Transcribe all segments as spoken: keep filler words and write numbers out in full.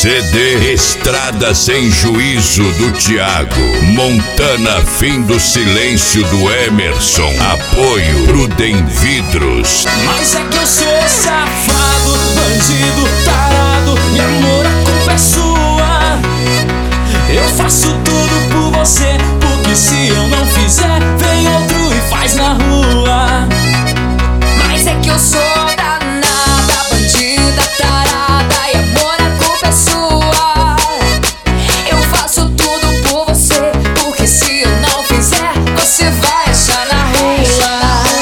C D Estrada Sem Juízo do Thiago, Montana Fim do Silêncio do Emerson, apoio Prudem Vidros. Mas é que eu sou safado, bandido, tarado, e amor, a culpa é sua. Eu faço tudo por você, porque se eu não fizer, vem outro e faz na rua. Mas é que eu sou danada, bandida, tarada, e amor, a culpa é sua. Eu faço tudo por você, porque se eu não fizer, você vai achar na rua.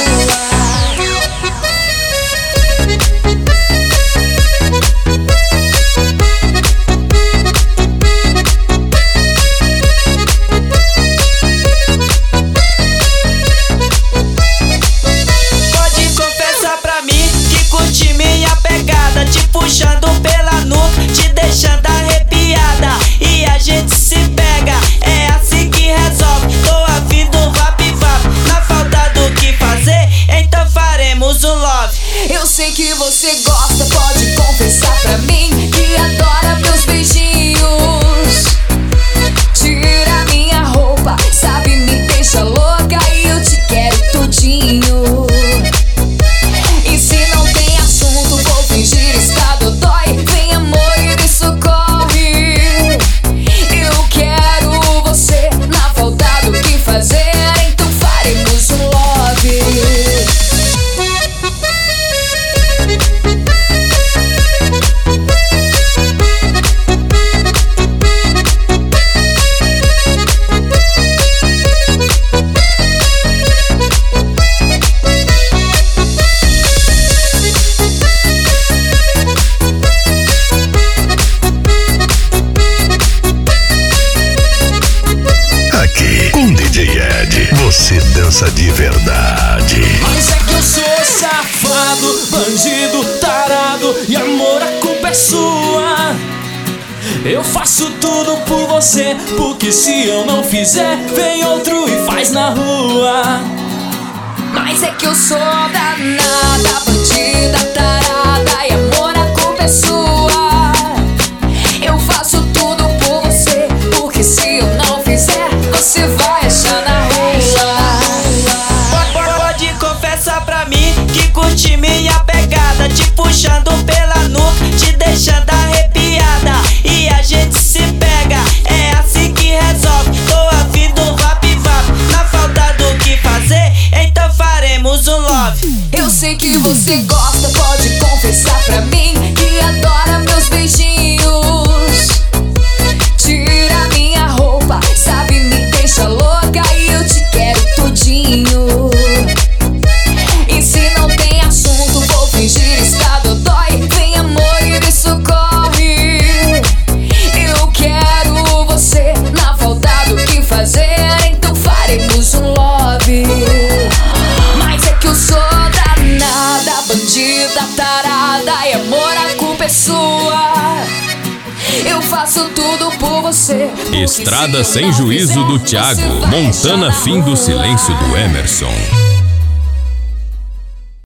Puxando pela nuca, te deixando arrepiada, e a gente se pega, é assim que resolve. Tô a fim do vap-vap, na falta do que fazer, então faremos um love. Eu sei que você gosta, pode confessar pra mim que adora meus beijinhos. Tira minha roupa, sabe, me deixa louca, e eu te quero tudinho. E se não tem assunto, vou fingir estar dodói. Vem amor e me socorre. Eu quero você, na falta do que fazer, então faremos um love. Você dança de verdade. Mas é que eu sou safado, bandido, tarado, e amor, a culpa é sua. Eu faço tudo por você, porque se eu não fizer, vem outro e faz na rua. Mas é que eu sou danada, bandida, tarada, e amor, a culpa é sua. Eu faço tudo por você, porque se eu não fizer, você vai achar na rua. Pode confessar pra mim que curte minha pegada, te puxando pela nuca, te deixando arrepiada, e a gente se pega, é assim que resolve. Tô a fim do vap-vap, na falta do que fazer, então faremos um love. Eu sei que você gosta, pode confessar pra mim que adora meus beijinhos. Tira minha roupa, sabe, me deixa louca, e eu te quero tudinho. E se não tem assunto, vou fingir estar dodói. Vem amor e me socorre. Eu quero você, na falta do que fazer, então faremos um love. Mas é que eu sou danada, bandida, tarada, e amor, a culpa é sua. Eu faço tudo por você. Estrada Sem Juízo do Thiago, Montana Fim do Silêncio do Emerson.